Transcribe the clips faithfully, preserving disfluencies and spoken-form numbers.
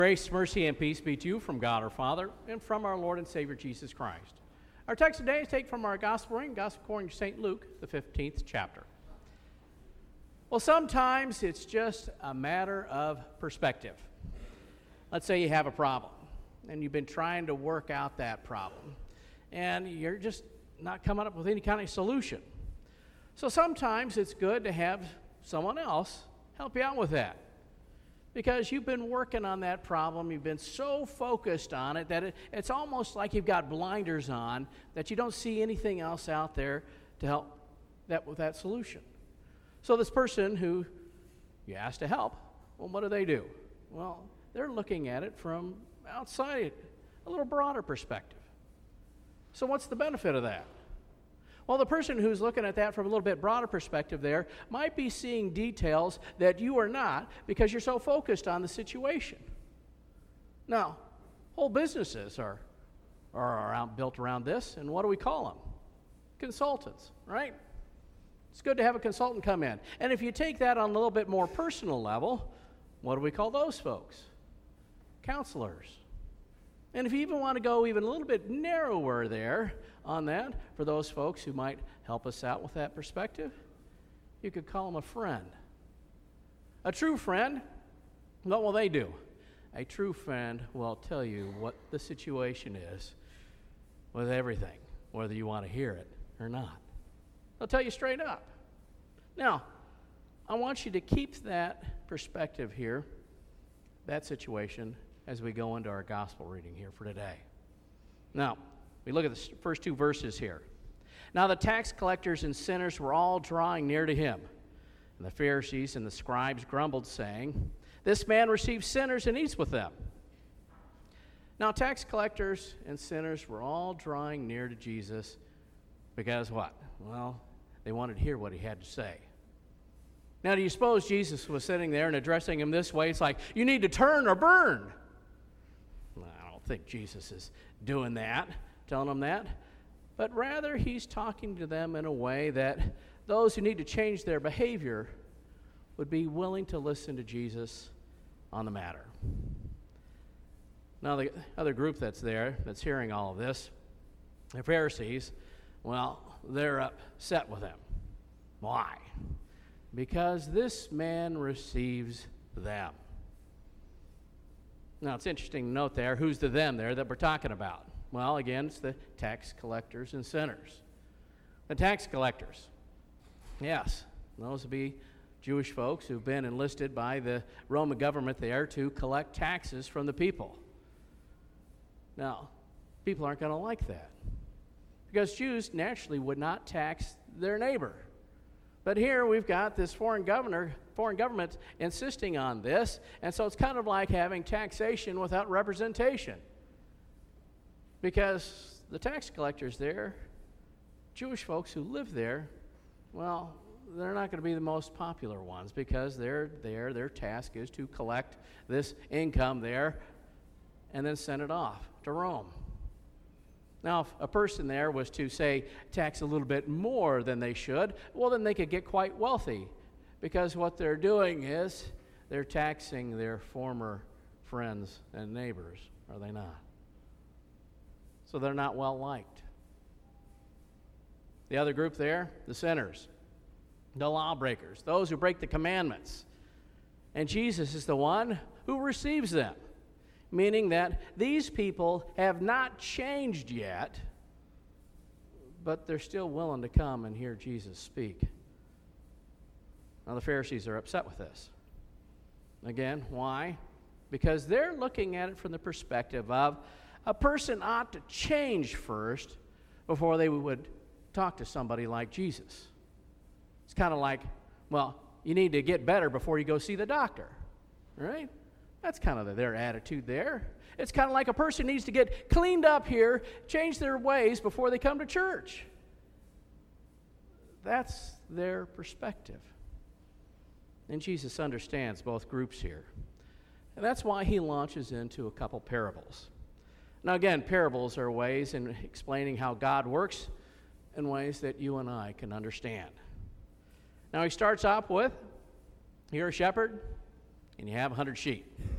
Grace, mercy, and peace be to you from God our Father and from our Lord and Savior Jesus Christ. Our text today is taken from our Gospel reading, Gospel according to Saint Luke, the fifteenth chapter. Well, sometimes it's just a matter of perspective. Let's say you have a problem, and you've been trying to work out that problem, and you're just not coming up with any kind of solution. So sometimes it's good to have someone else help you out with that. Because you've been working on that problem, you've been so focused on it that it, it's almost like you've got blinders on, that you don't see anything else out there to help that with that solution. So this person who you asked to help, well, what do they do? Well, they're looking at it from outside, a little broader perspective. So what's the benefit of that? Well, the person who's looking at that from a little bit broader perspective there might be seeing details that you are not because you're so focused on the situation. Now, whole businesses are, are around, built around this, and what do we call them? Consultants, right? It's good to have a consultant come in. And if you take that on a little bit more personal level, what do we call those folks? Counselors. And if you even want to go even a little bit narrower there on that, for those folks who might help us out with that perspective, you could call them a friend. A true friend, what will they do? A true friend will tell you what the situation is with everything, whether you want to hear it or not. They'll tell you straight up. Now, I want you to keep that perspective here, that situation, as we go into our gospel reading here for today. Now, we look at the first two verses here. Now the tax collectors and sinners were all drawing near to him. And the Pharisees and the scribes grumbled, saying, "This man receives sinners and eats with them." Now tax collectors and sinners were all drawing near to Jesus because what? Well, they wanted to hear what he had to say. Now, do you suppose Jesus was sitting there and addressing him this way? It's like, you need to turn or burn. I don't think Jesus is doing that, telling them that. But rather, he's talking to them in a way that those who need to change their behavior would be willing to listen to Jesus on the matter. Now, the other group that's there, that's hearing all of this, the Pharisees, well, they're upset with him. Why? Because this man receives them. Now, it's interesting to note there, who's the them there that we're talking about? Well, again, it's the tax collectors and sinners. The tax collectors, yes, those would be Jewish folks who've been enlisted by the Roman government there to collect taxes from the people. Now, people aren't going to like that because Jews naturally would not tax their neighbor. But here we've got this foreign governor, foreign government insisting on this, and so it's kind of like having taxation without representation. Because the tax collectors there, Jewish folks who live there, well, they're not going to be the most popular ones because they're there, their task is to collect this income there and then send it off to Rome. Now, if a person there was to, say, tax a little bit more than they should, well, then they could get quite wealthy because what they're doing is they're taxing their former friends and neighbors, are they not? So they're not well liked. The other group there, the sinners, the lawbreakers, those who break the commandments. And Jesus is the one who receives them. Meaning that these people have not changed yet, but they're still willing to come and hear Jesus speak. Now, the Pharisees are upset with this. Again, why? Because they're looking at it from the perspective of a person ought to change first before they would talk to somebody like Jesus. It's kind of like, well, you need to get better before you go see the doctor, right? That's kind of their attitude there. It's kind of like a person needs to get cleaned up here, change their ways before they come to church. That's their perspective. And Jesus understands both groups here. And that's why he launches into a couple parables. Now again, parables are ways in explaining how God works in ways that you and I can understand. Now he starts off with, you're a shepherd, and you have a hundred sheep.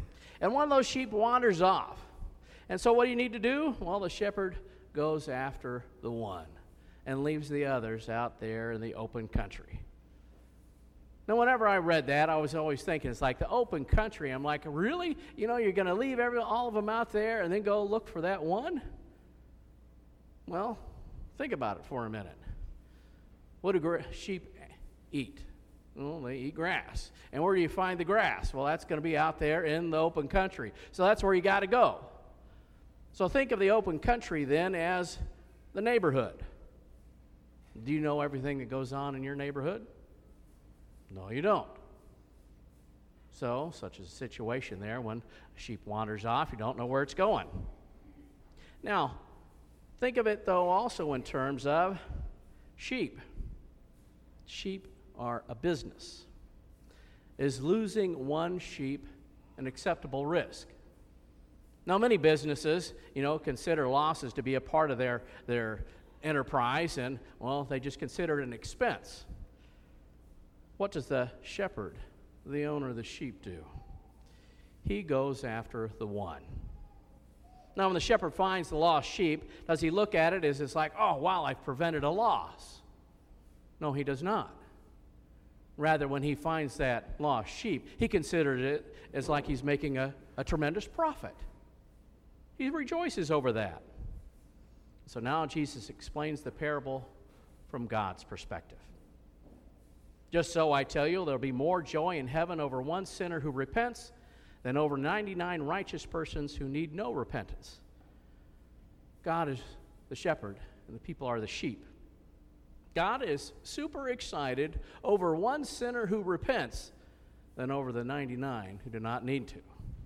And one of those sheep wanders off. And so what do you need to do? Well, the shepherd goes after the one and leaves the others out there in the open country. Now, whenever I read that, I was always thinking, it's like the open country. I'm like, really? You know, you're going to leave every, all of them out there and then go look for that one? Well, think about it for a minute. What do gra- sheep eat? Well, they eat grass. And where do you find the grass? Well, that's going to be out there in the open country. So that's where you got to go. So think of the open country then as the neighborhood. Do you know everything that goes on in your neighborhood? No, you don't. So, such is a situation there when a sheep wanders off, you don't know where it's going. Now, think of it, though, also in terms of sheep. Sheep are a business. Is losing one sheep an acceptable risk? Now, many businesses, you know, consider losses to be a part of their, their enterprise, and, well, they just consider it an expense. What does the shepherd, the owner of the sheep, do? He goes after the one. Now, when the shepherd finds the lost sheep, does he look at it as it's like, oh, wow, I've prevented a loss? No, he does not. Rather, when he finds that lost sheep, he considers it as like he's making a, a tremendous profit. He rejoices over that. So now Jesus explains the parable from God's perspective. Just so I tell you, there'll be more joy in heaven over one sinner who repents than over ninety-nine righteous persons who need no repentance. God is the shepherd, and the people are the sheep. God is super excited over one sinner who repents than over the ninety-nine who do not need to.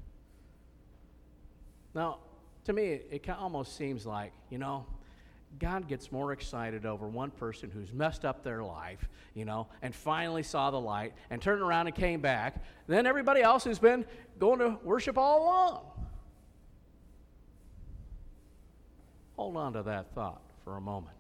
Now, to me, it, it almost seems like, you know, God gets more excited over one person who's messed up their life, you know, and finally saw the light and turned around and came back than everybody else who's been going to worship all along. Hold on to that thought for a moment.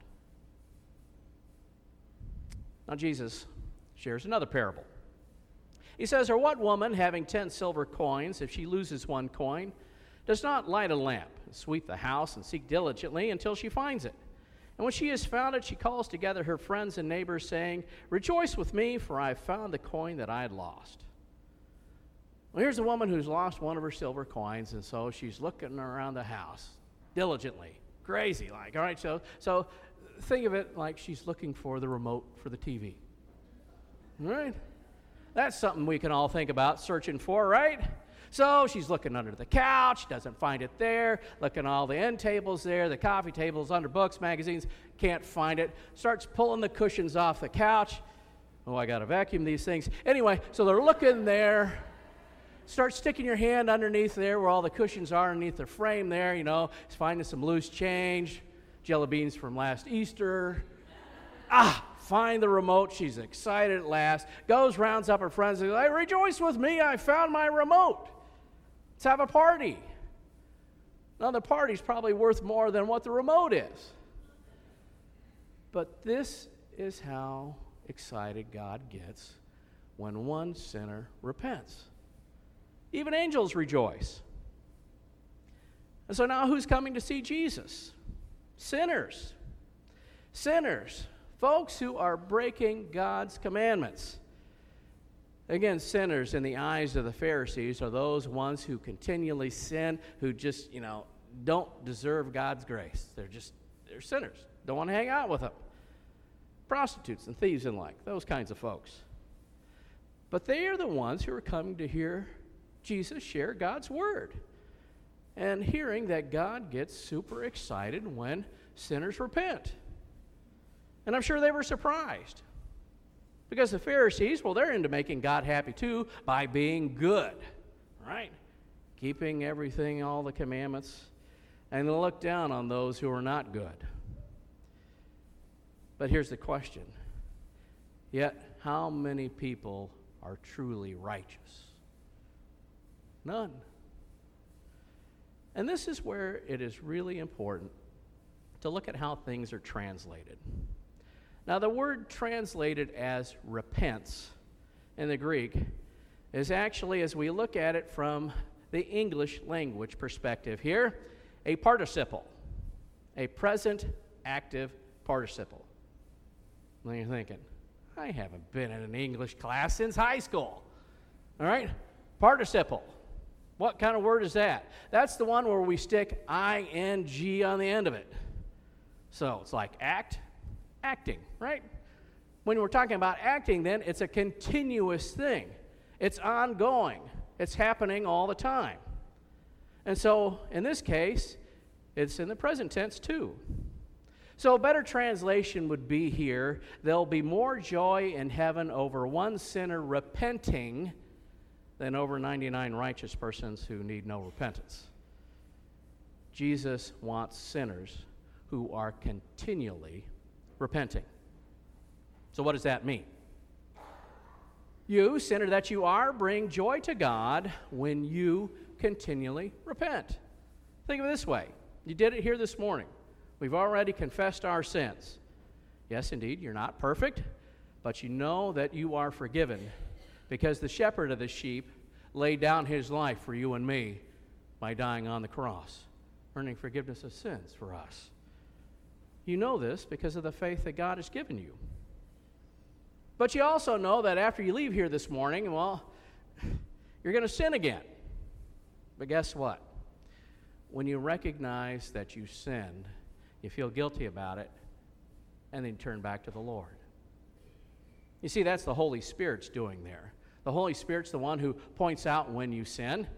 Now, Jesus shares another parable. He says, or what woman having ten silver coins, if she loses one coin, does not light a lamp and sweep the house and seek diligently until she finds it? And when she has found it, she calls together her friends and neighbors, saying, rejoice with me, for I have found the coin that I had lost. Well, here's a woman who's lost one of her silver coins, and so she's looking around the house diligently, crazy like. All right, so, so think of it like she's looking for the remote for the T V. All right? That's something we can all think about searching for, right? So she's looking under the couch, doesn't find it there, looking all the end tables there, the coffee tables, under books, magazines, can't find it, starts pulling the cushions off the couch. Oh, I got to vacuum these things. Anyway, so they're looking there. Start sticking your hand underneath there where all the cushions are, underneath the frame there, you know, finding some loose change, jelly beans from last Easter. Ah, find the remote. She's excited at last. Goes, rounds up her friends, and says, rejoice with me, I found my remote. Let's have a party. Now, the party's probably worth more than what the remote is. But this is how excited God gets when one sinner repents. Even angels rejoice. And so now who's coming to see Jesus? Sinners. Sinners. Folks who are breaking God's commandments. Again, sinners in the eyes of the Pharisees are those ones who continually sin, who just, you know, don't deserve God's grace. They're just, they're sinners. Don't want to hang out with them. Prostitutes and thieves and like, those kinds of folks. But they are the ones who are coming to hear Jesus share God's word and hearing that God gets super excited when sinners repent. And I'm sure they were surprised. Because the Pharisees, well, they're into making God happy too by being good, right? Keeping everything, all the commandments, and they look down on those who are not good. But here's the question. Yet, how many people are truly righteous? None. And this is where it is really important to look at how things are translated. Now, the word translated as repents in the Greek is actually, as we look at it from the English language perspective here, a participle, a present active participle. Now you're thinking, I haven't been in an English class since high school. All right? Participle. What kind of word is that? That's the one where we stick I N G on the end of it. So it's like act, acting, right? When we're talking about acting, then, it's a continuous thing. It's ongoing. It's happening all the time. And so, in this case, it's in the present tense too. So a better translation would be here, there'll be more joy in heaven over one sinner repenting than over ninety-nine righteous persons who need no repentance. Jesus wants sinners who are continually repenting. So what does that mean? You, sinner that you are, bring joy to God when you continually repent. Think of it this way. You did it here this morning. We've already confessed our sins. Yes, indeed, you're not perfect, but you know that you are forgiven because the shepherd of the sheep laid down his life for you and me by dying on the cross, earning forgiveness of sins for us. You know this because of the faith that God has given you. But you also know that after you leave here this morning, well, you're going to sin again. But guess what? When you recognize that you sinned, you feel guilty about it, and then you turn back to the Lord. You see, that's the Holy Spirit's doing there. The Holy Spirit's the one who points out when you sin.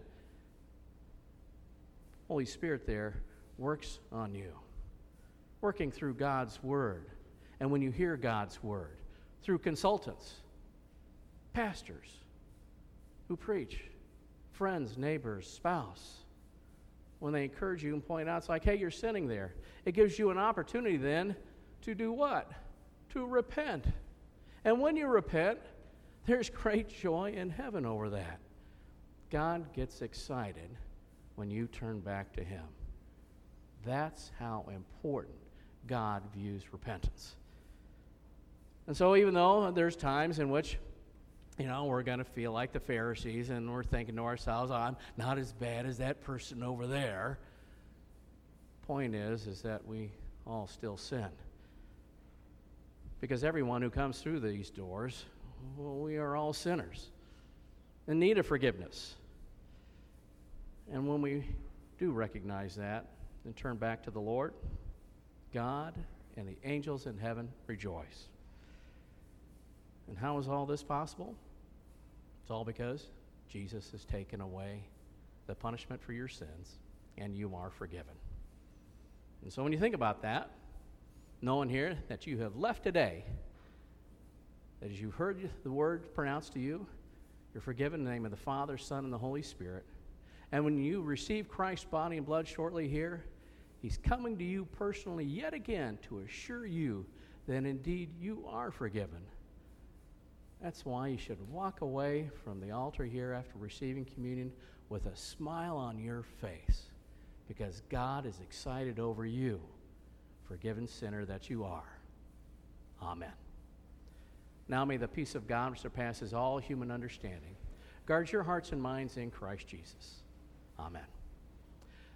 Holy Spirit there works on you, working through God's Word. And when you hear God's Word, through consultants, pastors who preach, friends, neighbors, spouse, when they encourage you and point out, it's like, hey, you're sinning there. It gives you an opportunity then to do what? To repent. And when you repent, there's great joy in heaven over that. God gets excited when you turn back to Him. That's how important God views repentance. And so even though there's times in which, you know, we're going to feel like the Pharisees and we're thinking to ourselves, oh, I'm not as bad as that person over there. Point is, is that we all still sin. Because everyone who comes through these doors, well, we are all sinners in need of forgiveness. And when we do recognize that and turn back to the Lord, God and the angels in heaven rejoice. And how is all this possible? It's all because Jesus has taken away the punishment for your sins, and you are forgiven. And so when you think about that, knowing here that you have left today, that as you've heard the word pronounced to you, you're forgiven in the name of the Father, Son, and the Holy Spirit. And when you receive Christ's body and blood shortly here, He's coming to you personally yet again to assure you that indeed you are forgiven. That's why you should walk away from the altar here after receiving communion with a smile on your face, because God is excited over you, forgiven sinner that you are. Amen. Now may the peace of God, which surpasses all human understanding, guard your hearts and minds in Christ Jesus. Amen.